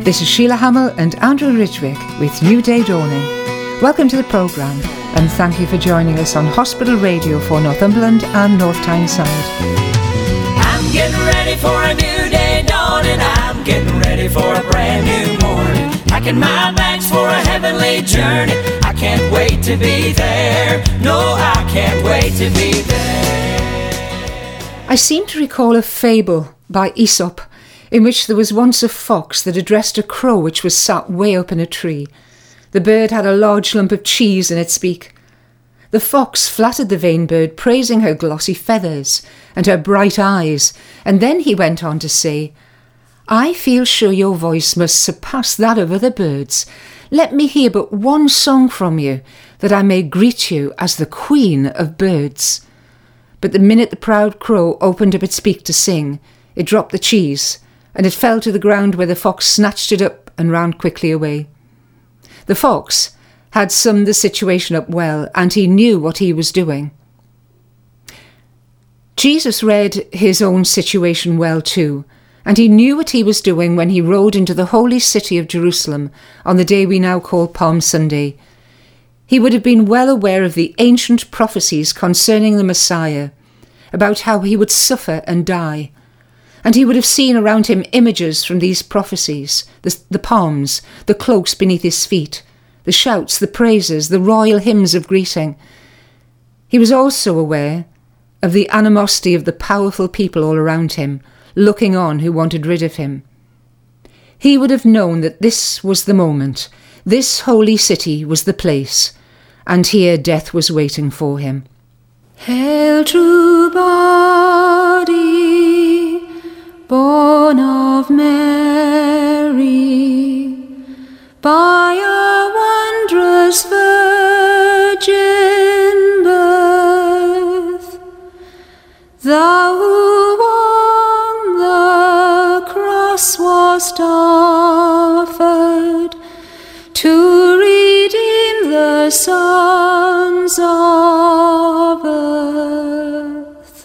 This is Sheila Hamill and Andrew Ridgwick with New Day Dawning. Welcome to the programme and thank you for joining us on Hospital Radio for Northumberland and North Tyneside. I'm getting ready for a new day dawning. I'm getting ready for a brand new morning. Packing my bags for a heavenly journey. I can't wait to be there. No, I can't wait to be there. I seem to recall a fable by Aesop in which there was once a fox that addressed a crow which was sat way up in a tree. The bird had a large lump of cheese in its beak. The fox flattered the vain bird, praising her glossy feathers and her bright eyes, and then he went on to say, "I feel sure your voice must surpass that of other birds. Let me hear but one song from you, that I may greet you as the queen of birds." But the minute the proud crow opened up its beak to sing, it dropped the cheese, and it fell to the ground where the fox snatched it up and ran quickly away. The fox had summed the situation up well, and he knew what he was doing. Jesus read his own situation well too, and he knew what he was doing when he rode into the holy city of Jerusalem on the day we now call Palm Sunday. He would have been well aware of the ancient prophecies concerning the Messiah, about how he would suffer and die. And he would have seen around him images from these prophecies, the palms, the cloaks beneath his feet, the shouts, the praises, the royal hymns of greeting. He was also aware of the animosity of the powerful people all around him, looking on who wanted rid of him. He would have known that this was the moment, this holy city was the place, and here death was waiting for him. Hail, true body, born of Mary, by a wondrous virgin birth, thou who on the cross wast offered to redeem the sons of earth.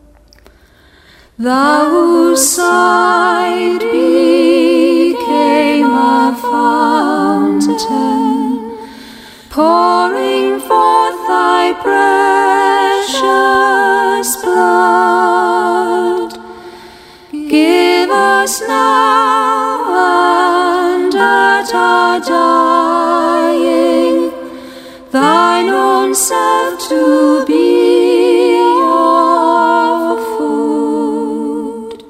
Thou whose side became a fountain, pouring forth thy precious blood, give us now and at our dying thine own self to be our food.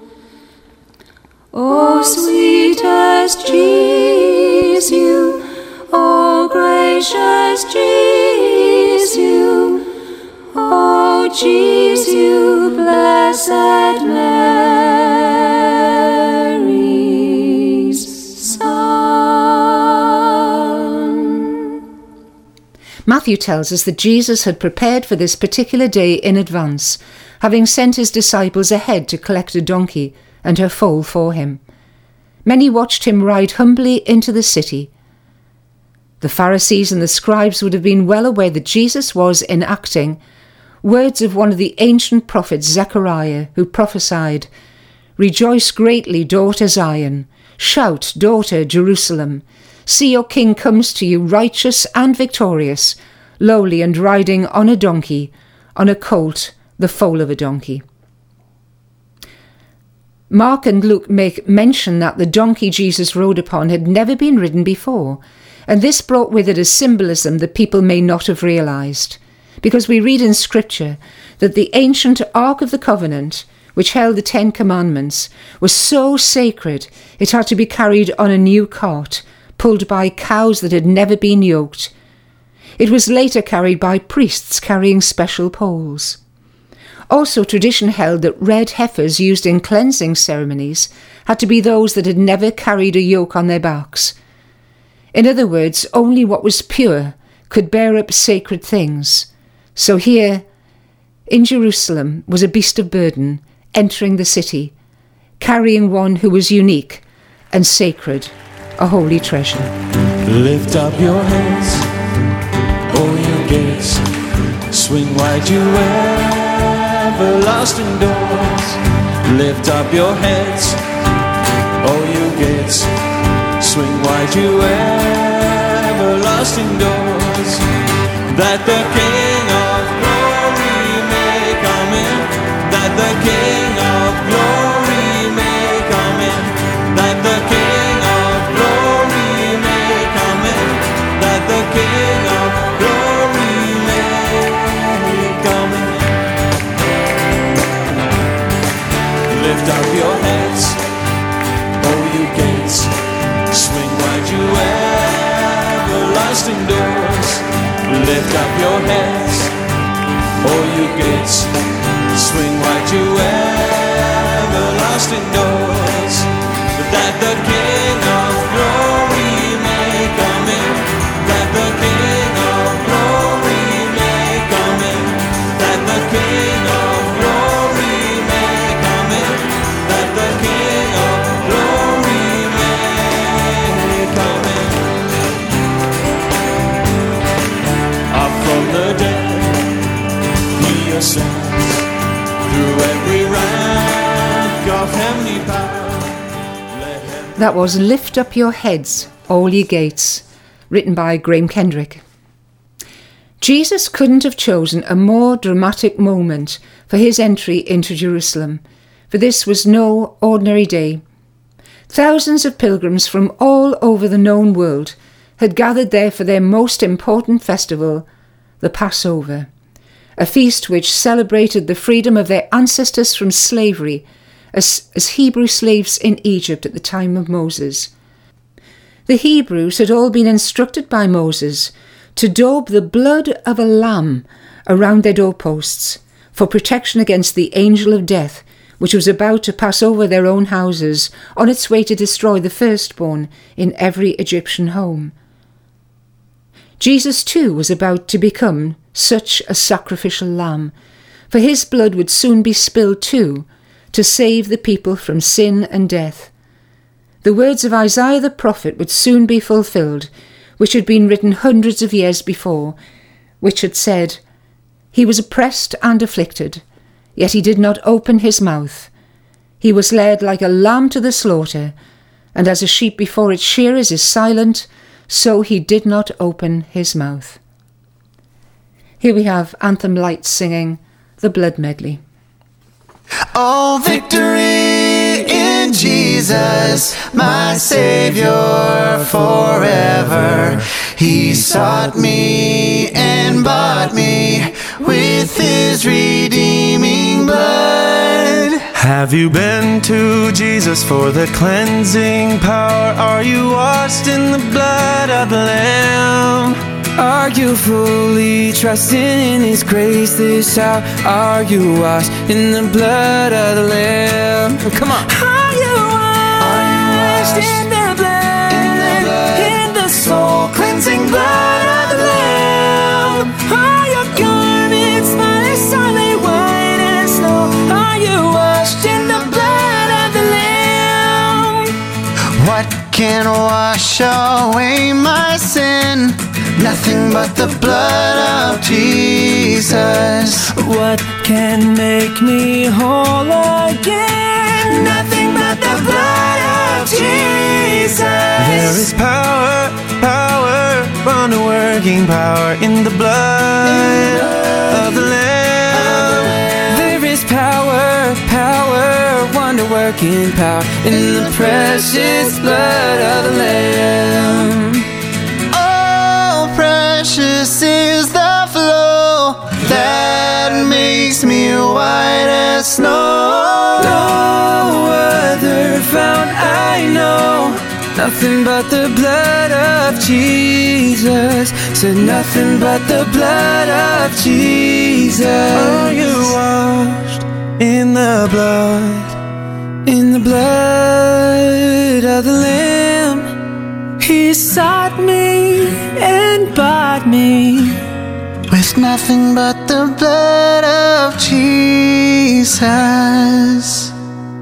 O sweetest Jesus, O gracious Jesus, O Jesus, blessed Mary's Son. Matthew tells us that Jesus had prepared for this particular day in advance, having sent his disciples ahead to collect a donkey and her foal for him. Many watched him ride humbly into the city. The Pharisees and the scribes would have been well aware that Jesus was enacting words of one of the ancient prophets, Zechariah, who prophesied, "Rejoice greatly, daughter Zion. Shout, daughter Jerusalem. See, your king comes to you, righteous and victorious, lowly and riding on a donkey, on a colt, the foal of a donkey." Mark and Luke make mention that the donkey Jesus rode upon had never been ridden before, and this brought with it a symbolism that people may not have realised, because we read in Scripture that the ancient Ark of the Covenant, which held the 10 Commandments, was so sacred it had to be carried on a new cart, pulled by cows that had never been yoked. It was later carried by priests carrying special poles. Also, tradition held that red heifers used in cleansing ceremonies had to be those that had never carried a yoke on their backs. In other words, only what was pure could bear up sacred things. So here, in Jerusalem, was a beast of burden entering the city, carrying one who was unique and sacred, a holy treasure. Lift up your heads, O you gates, swing wide you everlasting doors. Lift up your heads, O you gates, wide you everlasting doors, that the King of glory may come in, that the King of glory may come in, that the King of glory may come in, that the King of glory may come in. Lift up your heads, oh you gates, swing wide you everlasting doors. Lift up your heads, oh you gates, swing wide you everlasting doors, that the King of glory may come in, that the King of glory may come in, that the King of glory may come in, that the King of glory may come in. Up from the dead he ascends, through every rank of heavenly power. That was Lift Up Your Heads, All Ye Gates, written by Graham Kendrick. Jesus couldn't have chosen a more dramatic moment for his entry into Jerusalem, for this was no ordinary day. Thousands of pilgrims from all over the known world had gathered there for their most important festival, the Passover, a feast which celebrated the freedom of their ancestors from slavery as Hebrew slaves in Egypt at the time of Moses. The Hebrews had all been instructed by Moses to daub the blood of a lamb around their doorposts for protection against the angel of death, which was about to pass over their own houses on its way to destroy the firstborn in every Egyptian home. Jesus too was about to become such a sacrificial lamb, for his blood would soon be spilled too, to save the people from sin and death. The words of Isaiah the prophet would soon be fulfilled, which had been written hundreds of years before, which had said, "He was oppressed and afflicted, yet he did not open his mouth. He was led like a lamb to the slaughter, and as a sheep before its shearers is silent, so he did not open his mouth." Here we have Anthem Lights singing the Blood Medley. Oh, victory in Jesus, my Savior forever. He sought me and bought me with his redeeming blood. Have you been to Jesus for the cleansing power? Are you washed in the blood of the Lamb? Are you fully trusting in his grace this hour? Are you washed in the blood of the Lamb? Come on. Are you washed in the blood? In the soul cleansing blood of the Lamb? Are your garments spotless, are they white as snow? Are you washed in the blood of the Lamb? What can wash away my sin? Nothing but the blood of Jesus. What can make me whole again? Nothing but the blood of Jesus. There is power, power, wonder-working power in the blood of the Lamb. There is power, power, wonder-working power in the precious blood of the Lamb. Precious is the flow that makes me white as snow. No other fount I know, nothing but the blood of Jesus. Said nothing but the blood of Jesus. Are you washed in the blood, in the blood of the Lamb? He sought me and bought me with nothing but the blood of Jesus.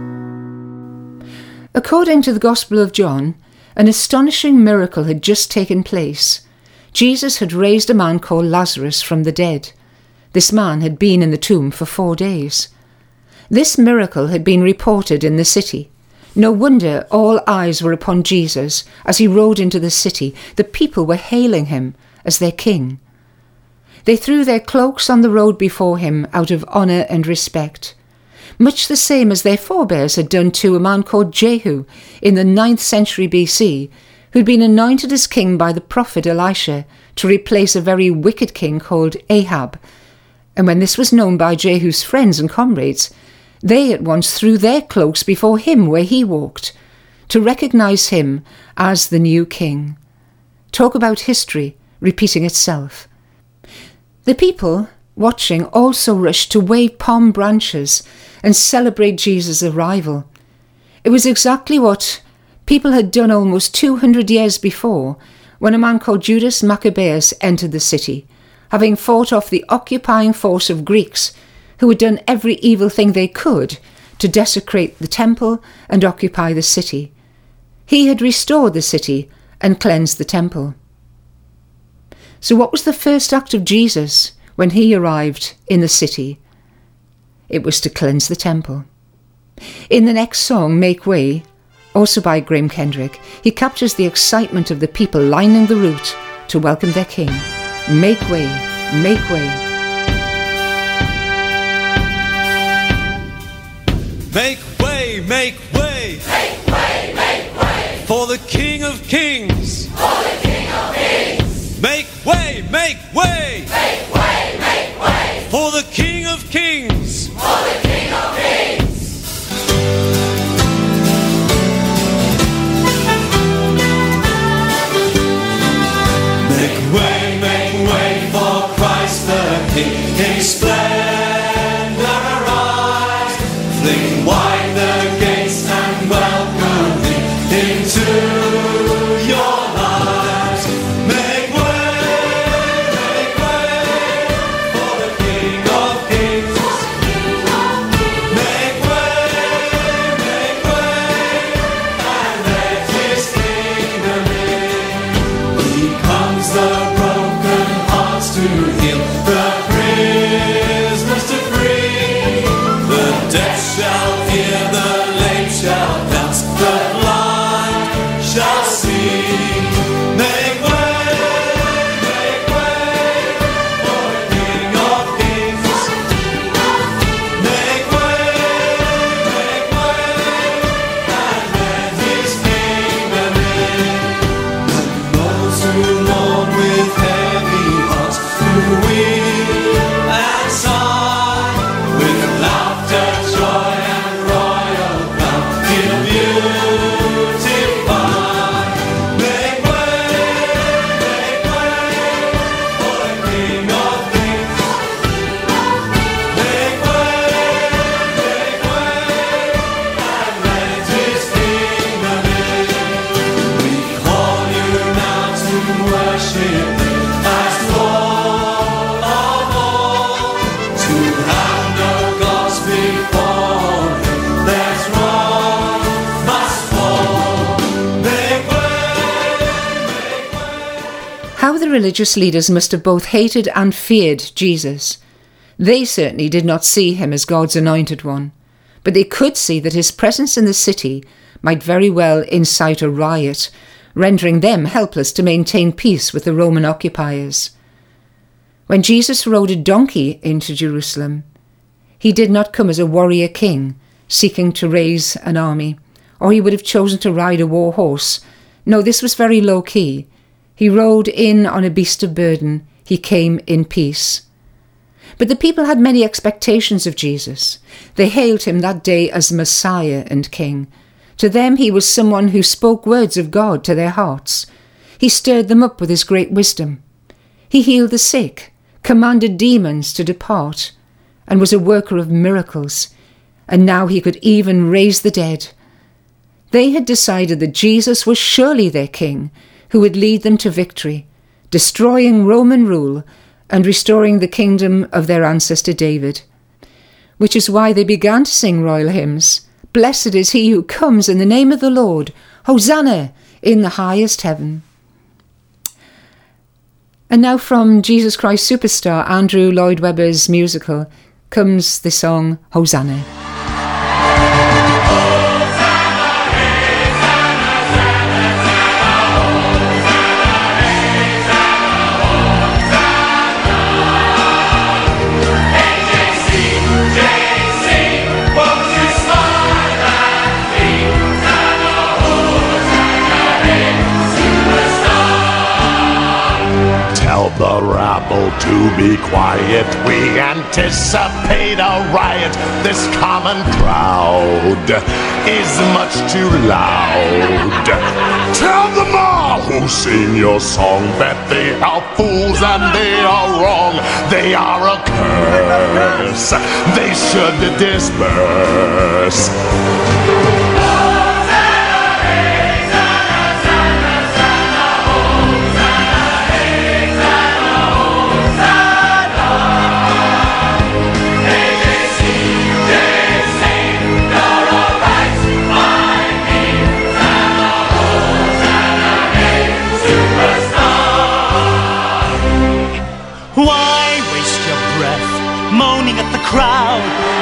According to the Gospel of John, an astonishing miracle had just taken place. Jesus had raised a man called Lazarus from the dead. This man had been in the tomb for 4 days. This miracle had been reported in the city, No wonder all eyes were upon Jesus as he rode into the city. The people were hailing him as their king. They threw their cloaks on the road before him out of honour and respect, much the same as their forebears had done to a man called Jehu in the 9th century BC, who'd been anointed as king by the prophet Elisha to replace a very wicked king called Ahab. And when this was known by Jehu's friends and comrades, they at once threw their cloaks before him where he walked, to recognise him as the new king. Talk about history repeating itself. The people watching also rushed to wave palm branches and celebrate Jesus' arrival. It was exactly what people had done almost 200 years before, when a man called Judas Maccabeus entered the city, having fought off the occupying force of Greeks who had done every evil thing they could to desecrate the temple and occupy the city. He had restored the city and cleansed the temple. So what was the first act of Jesus when he arrived in the city? It was to cleanse the temple. In the next song, Make Way, also by Graham Kendrick, he captures the excitement of the people lining the route to welcome their king. Make way, make way. Make way, make way. Make way, make way. For the King of Kings. For the King of Kings. Make way, make way. Make way, make way. For the King of Kings. For the King of Kings. Make way for Christ the King. In splendor arise. Fling wide the gates and welcome him into your lives. Make way for the King of Kings. Make way, and let his kingdom in. He comes the broken hearts to heal, the prisoners to free. The deaf shall hear, the lame shall dance, the blind shall see. Make way for the King of Kings. Make way, and let his kingdom in. And those who mourn with heavy hearts, who weep and sigh, with laughter, joy, and royal crown, he'll beautify. Make way for the King of Kings. Make way, and let his kingdom in. We call you now to worship him as Lord of all. To have no gods before him, there's wrong must fall. Make way. How the religious leaders must have both hated and feared Jesus. They certainly did not see him as God's anointed one, but they could see that his presence in the city might very well incite a riot, rendering them helpless to maintain peace with the Roman occupiers. When Jesus rode a donkey into Jerusalem, he did not come as a warrior king seeking to raise an army, or he would have chosen to ride a war horse. No, this was very low-key. He rode in on a beast of burden. He came in peace. But the people had many expectations of Jesus. They hailed him that day as Messiah and King. To them he was someone who spoke words of God to their hearts. He stirred them up with his great wisdom. He healed the sick, commanded demons to depart, and was a worker of miracles. And now he could even raise the dead. They had decided that Jesus was surely their king, who would lead them to victory, destroying Roman rule and restoring the kingdom of their ancestor David. Which is why they began to sing royal hymns. Blessed is he who comes in the name of the Lord. Hosanna in the highest heaven. And now from Jesus Christ Superstar, Andrew Lloyd Webber's musical, comes the song Hosanna. Hosanna, the rabble to be quiet. We anticipate a riot. This common crowd is much too loud. Tell them all who sing your song that they are fools and they are wrong. They are a curse. They should disperse. Why waste your breath moaning at the crowd?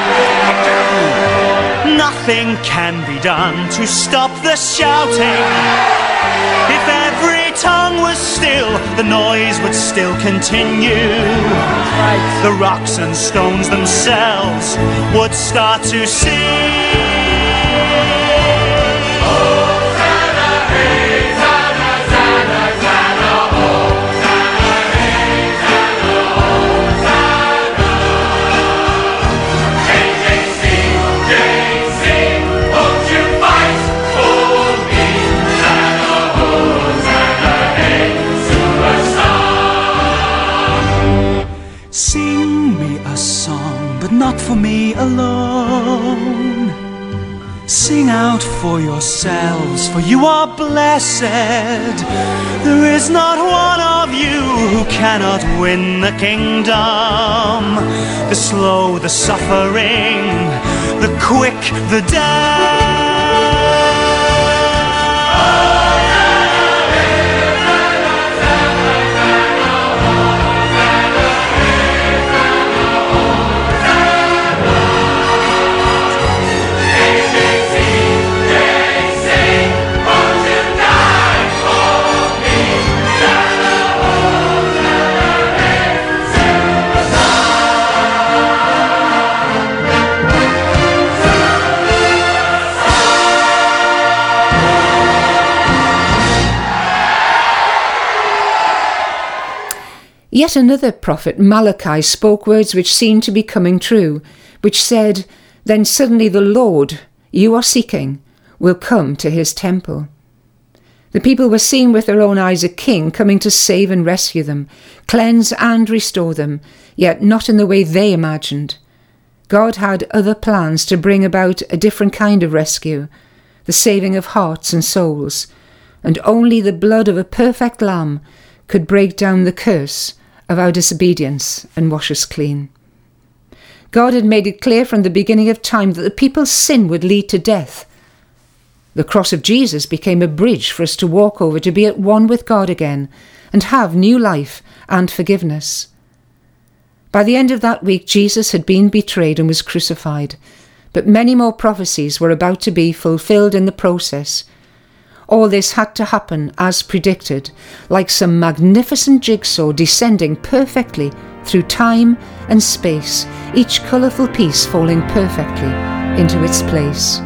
Nothing can be done to stop the shouting. If every tongue was still, the noise would still continue. The rocks and stones themselves would start to sing. Sing me a song, but not for me alone. Sing out for yourselves, for you are blessed. There is not one of you who cannot win the kingdom. The slow, the suffering, the quick, the dead. Yet another prophet, Malachi, spoke words which seemed to be coming true, which said, "Then suddenly the Lord you are seeking will come to his temple." The people were seeing with their own eyes a king coming to save and rescue them, cleanse and restore them, yet not in the way they imagined. God had other plans to bring about a different kind of rescue, the saving of hearts and souls, and only the blood of a perfect lamb could break down the curse of our disobedience and wash us clean. God had made it clear from the beginning of time that the people's sin would lead to death. The cross of Jesus became a bridge for us to walk over, to be at one with God again and have new life and forgiveness. By the end of that week, Jesus had been betrayed and was crucified, but many more prophecies were about to be fulfilled in the process. All this had to happen as predicted, like some magnificent jigsaw descending perfectly through time and space, each colourful piece falling perfectly into its place.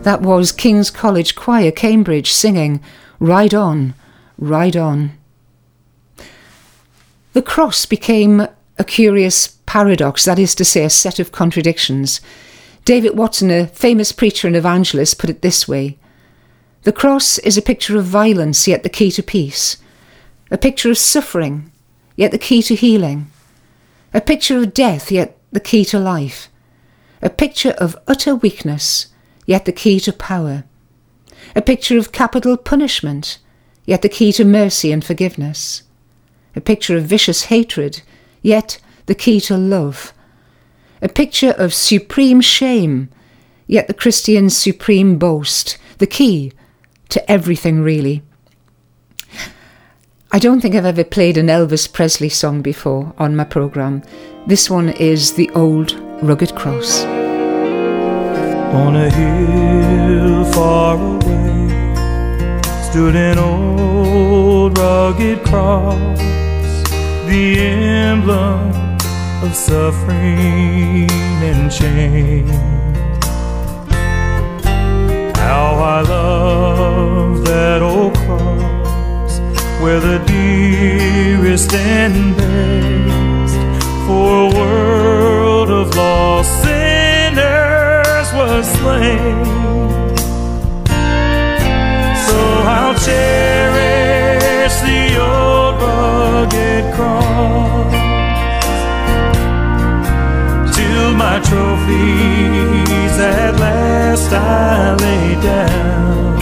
That was King's College Choir, Cambridge, singing Ride On, Ride On. The cross became a curious paradox, that is to say, a set of contradictions. David Watson, a famous preacher and evangelist, put it this way: the cross is a picture of violence, yet the key to peace. A picture of suffering, yet the key to healing. A picture of death, yet the key to life. A picture of utter weakness, yet the key to power. A picture of capital punishment, yet the key to mercy and forgiveness. A picture of vicious hatred, yet the key to love. A picture of supreme shame, yet the Christian's supreme boast, the key to everything really. I don't think I've ever played an Elvis Presley song before on my programme. This one is The Old Rugged Cross. On a hill far away stood an old rugged cross, the emblem of suffering and shame. How I love that old cross, where the dearest and best for a world of lost sinners was slain. So I'll cherish the old rugged cross till my trophies at last I lay down.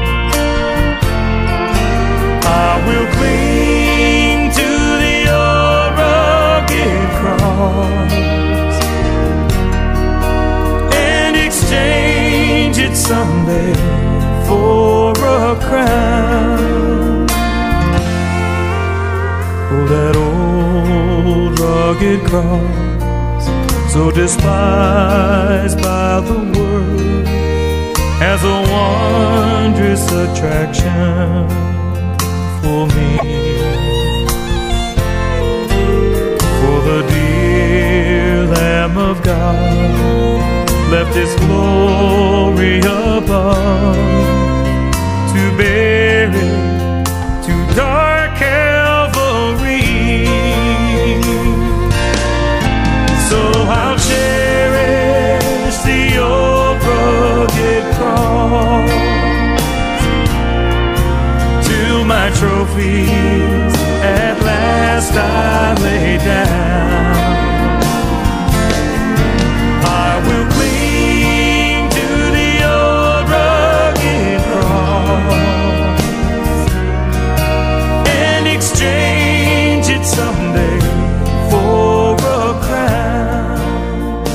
I will cling to the old rugged cross and exchange it someday for a crown. Oh, that old rugged cross, so despised by the world, has a wondrous attraction for me. For the dear Lamb of God left His glory above to bear it to dark Calvary. So I'll cherish the old rugged cross till my trophies at last I lay down. I will cling to the old rugged cross and exchange it someday for a crown.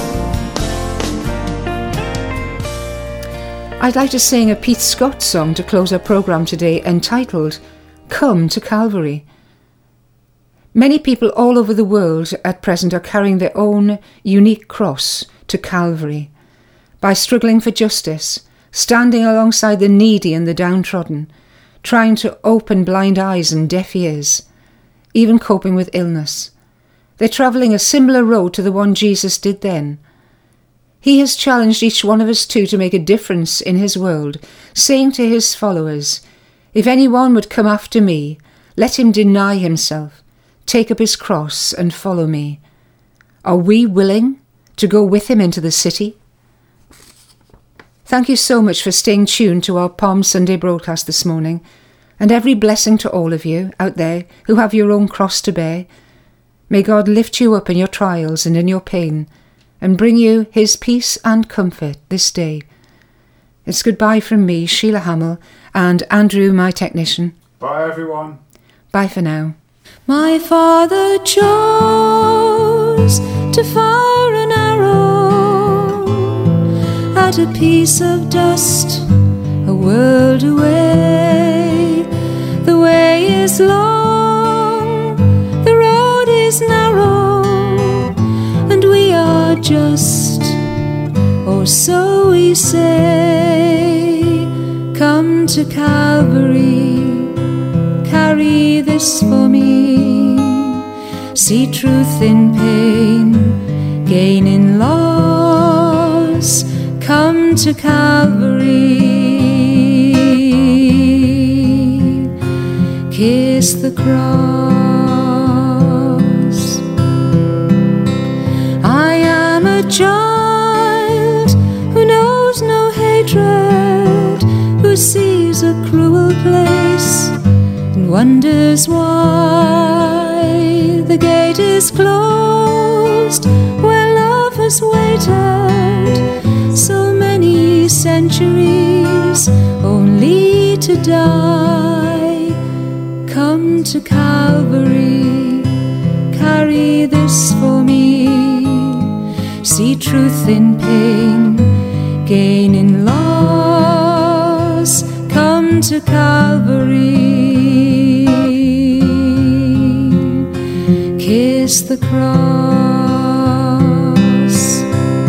I'd like to sing a Pete Scott song to close our programme today, entitled Come to Calvary. Many people all over the world at present are carrying their own unique cross to Calvary by struggling for justice, standing alongside the needy and the downtrodden, trying to open blind eyes and deaf ears, even coping with illness. They're travelling a similar road to the one Jesus did then. He has challenged each one of us too to make a difference in His world, saying to His followers, "If anyone would come after me, let him deny himself, take up his cross and follow me." Are we willing to go with Him into the city? Thank you so much for staying tuned to our Palm Sunday broadcast this morning, and every blessing to all of you out there who have your own cross to bear. May God lift you up in your trials and in your pain, and bring you His peace and comfort this day. It's goodbye from me, Sheila Hamill, and Andrew, my technician. Bye, everyone. Bye for now. My father chose to fire an arrow at a piece of dust a world away. The way is long, the road is narrow, and we are just, or so we say. Come to Calvary, carry this for me. See truth in pain, gain in loss. come to Calvary, kiss the cross. I am a child who knows no hatred, who sees a cruel place and wonders why the gate is closed where love has waited so many centuries only to die. Come to Calvary, carry this for me, see truth in pain, gain in loss. Come to Calvary, kiss the cross.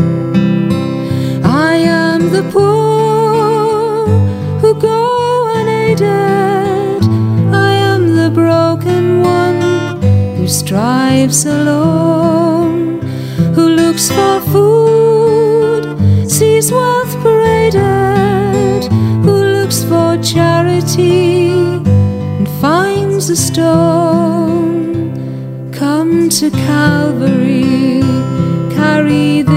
I am the poor who go unaided, I am the broken one who strives alone, who looks for food, sees wealth paraded, who looks for charity and finds a stone. Come to Calvary, carry